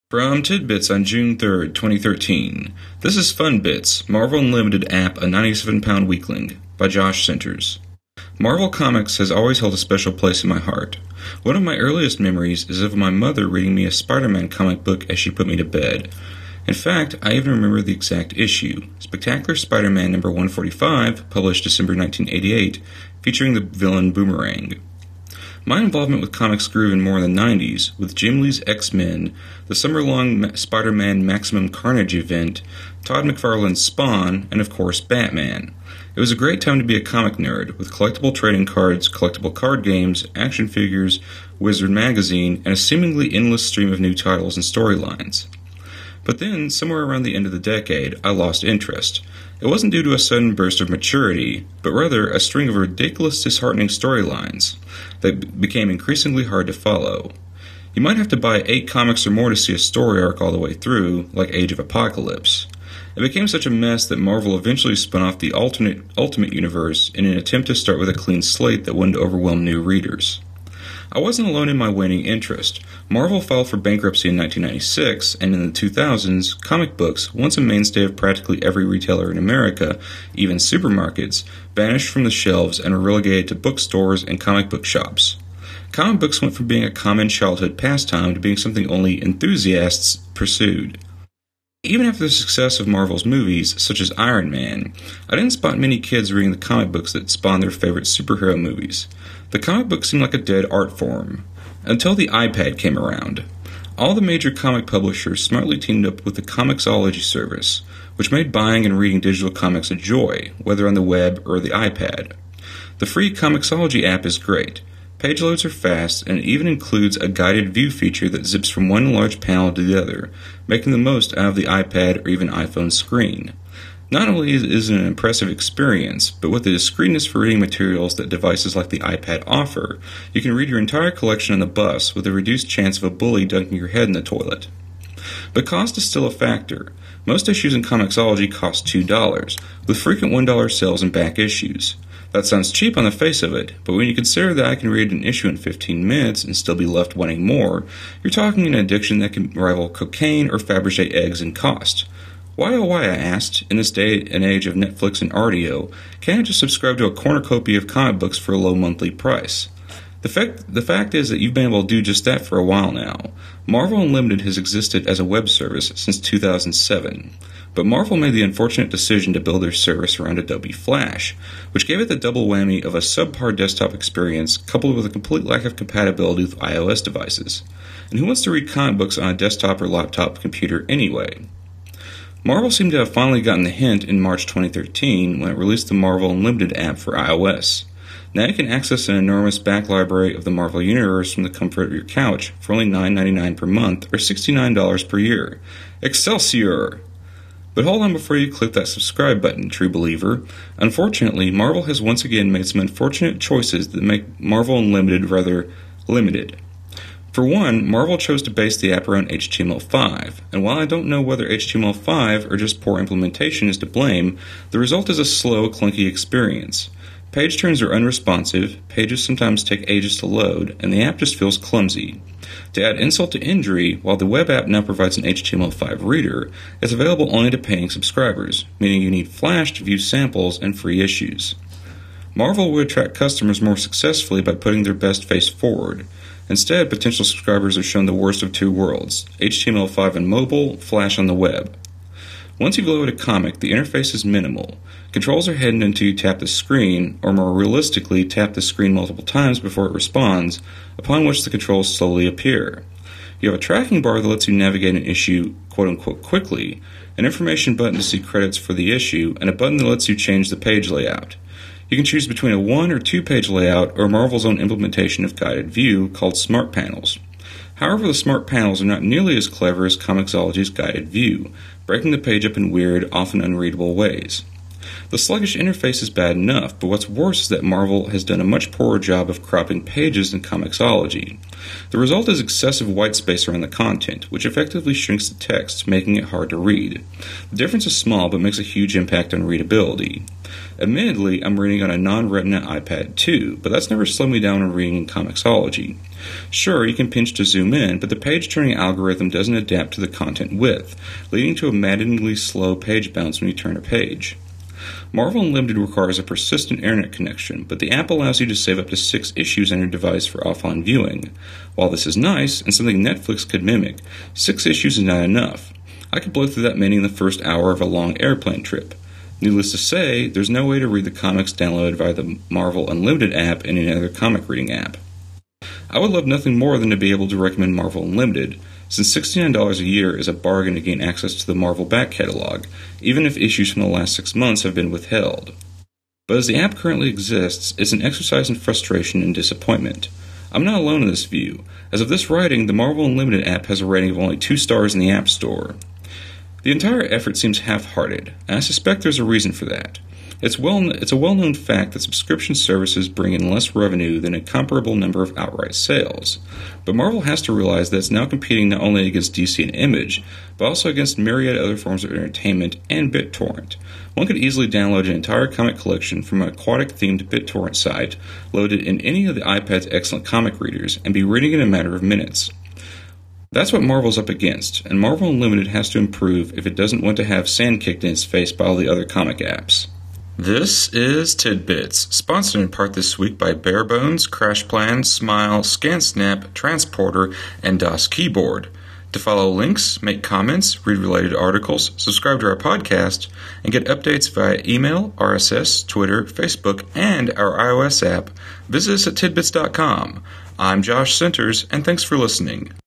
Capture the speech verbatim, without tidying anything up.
From Tidbits on June third, twenty thirteen, this is Fun Bits, Marvel Unlimited app A ninety-seven pound Weakling, by Josh Centers. Marvel Comics has always held a special place in my heart. One of my earliest memories is of my mother reading me a Spider-Man comic book as she put me to bed. In fact, I even remember the exact issue, Spectacular Spider-Man number one forty-five, published December nineteen eighty-eight, featuring the villain Boomerang. My involvement with comics grew in more in the nineties, with Jim Lee's X-Men, the summer-long Spider-Man Maximum Carnage event, Todd McFarlane's Spawn, and of course Batman. It was a great time to be a comic nerd, with collectible trading cards, collectible card games, action figures, Wizard magazine, and a seemingly endless stream of new titles and storylines. But then, somewhere around the end of the decade, I lost interest. It wasn't due to a sudden burst of maturity, but rather a string of ridiculous, disheartening storylines that became increasingly hard to follow. You might have to buy eight comics or more to see a story arc all the way through, like Age of Apocalypse. It became such a mess that Marvel eventually spun off the alternate Ultimate Universe in an attempt to start with a clean slate that wouldn't overwhelm new readers. I wasn't alone in my waning interest. Marvel filed for bankruptcy in nineteen ninety-six, and in the two thousands, comic books, once a mainstay of practically every retailer in America, even supermarkets, vanished from the shelves and were relegated to bookstores and comic book shops. Comic books went from being a common childhood pastime to being something only enthusiasts pursued. Even after the success of Marvel's movies, such as Iron Man, I didn't spot many kids reading the comic books that spawned their favorite superhero movies. The comic book seemed like a dead art form, until the iPad came around. All the major comic publishers smartly teamed up with the Comixology service, which made buying and reading digital comics a joy, whether on the web or the iPad. The free Comixology app is great. Page loads are fast, and it even includes a guided view feature that zips from one large panel to the other, making the most out of the iPad or even iPhone screen. Not only is it an impressive experience, but with the discreetness for reading materials that devices like the iPad offer, you can read your entire collection on the bus with a reduced chance of a bully dunking your head in the toilet. But cost is still a factor. Most issues in Comixology cost two dollars, with frequent one dollar sales and back issues. That sounds cheap on the face of it, but when you consider that I can read an issue in fifteen minutes and still be left wanting more, you're talking an addiction that can rival cocaine or Fabergé eggs in cost. Why oh why, I asked, in this day and age of Netflix and Rdio, can't I just subscribe to a cornucopia of comic books for a low monthly price? The fact, the fact is that you've been able to do just that for a while now. Marvel Unlimited has existed as a web service since two thousand seven, but Marvel made the unfortunate decision to build their service around Adobe Flash, which gave it the double whammy of a subpar desktop experience coupled with a complete lack of compatibility with iOS devices. And who wants to read comic books on a desktop or laptop computer anyway? Marvel seemed to have finally gotten the hint in March twenty thirteen when it released the Marvel Unlimited app for iOS. Now you can access an enormous back library of the Marvel Universe from the comfort of your couch for only nine ninety-nine per month or sixty-nine dollars per year. Excelsior! But hold on before you click that subscribe button, true believer. Unfortunately, Marvel has once again made some unfortunate choices that make Marvel Unlimited rather limited. For one, Marvel chose to base the app around H T M L five, and while I don't know whether H T M L five or just poor implementation is to blame, the result is a slow, clunky experience. Page turns are unresponsive, pages sometimes take ages to load, and the app just feels clumsy. To add insult to injury, while the web app now provides an H T M L five reader, it's available only to paying subscribers, meaning you need Flash to view samples and free issues. Marvel would attract customers more successfully by putting their best face forward. Instead, potential subscribers are shown the worst of two worlds, H T M L five on mobile, Flash on the web. Once you've loaded a comic, the interface is minimal. Controls are hidden until you tap the screen, or more realistically, tap the screen multiple times before it responds, upon which the controls slowly appear. You have a tracking bar that lets you navigate an issue quote-unquote quickly, an information button to see credits for the issue, and a button that lets you change the page layout. You can choose between a one- or two-page layout or Marvel's own implementation of guided view called Smart Panels. However, the Smart Panels are not nearly as clever as Comixology's guided view, breaking the page up in weird, often unreadable ways. The sluggish interface is bad enough, but what's worse is that Marvel has done a much poorer job of cropping pages than Comixology. The result is excessive white space around the content, which effectively shrinks the text, making it hard to read. The difference is small, but makes a huge impact on readability. Admittedly, I'm reading on a non-Retina iPad too, but that's never slowed me down on reading in Comixology. Sure, you can pinch to zoom in, but the page-turning algorithm doesn't adapt to the content width, leading to a maddeningly slow page bounce when you turn a page. Marvel Unlimited requires a persistent internet connection, but the app allows you to save up to six issues on your device for offline viewing. While this is nice, and something Netflix could mimic, six issues is not enough. I could blow through that many in the first hour of a long airplane trip. Needless to say, there's no way to read the comics downloaded via the Marvel Unlimited app and any other comic reading app. I would love nothing more than to be able to recommend Marvel Unlimited, since sixty-nine dollars a year is a bargain to gain access to the Marvel back catalog, even if issues from the last six months have been withheld. But as the app currently exists, it's an exercise in frustration and disappointment. I'm not alone in this view. As of this writing, the Marvel Unlimited app has a rating of only two stars in the App Store. The entire effort seems half-hearted, and I suspect there's a reason for that. It's well, it's a well-known fact that subscription services bring in less revenue than a comparable number of outright sales. But Marvel has to realize that it's now competing not only against D C and Image, but also against myriad other forms of entertainment and BitTorrent. One could easily download an entire comic collection from an aquatic-themed BitTorrent site, load it in any of the iPad's excellent comic readers, and be reading in a matter of minutes. That's what Marvel's up against, and Marvel Unlimited has to improve if it doesn't want to have sand kicked in its face by all the other comic apps. This is Tidbits, sponsored in part this week by Barebones, CrashPlan, Smile, ScanSnap, Transporter, and DOS Keyboard. To follow links, make comments, read related articles, subscribe to our podcast, and get updates via email, R S S, Twitter, Facebook, and our iOS app, visit us at tidbits dot com. I'm Josh Centers, and thanks for listening.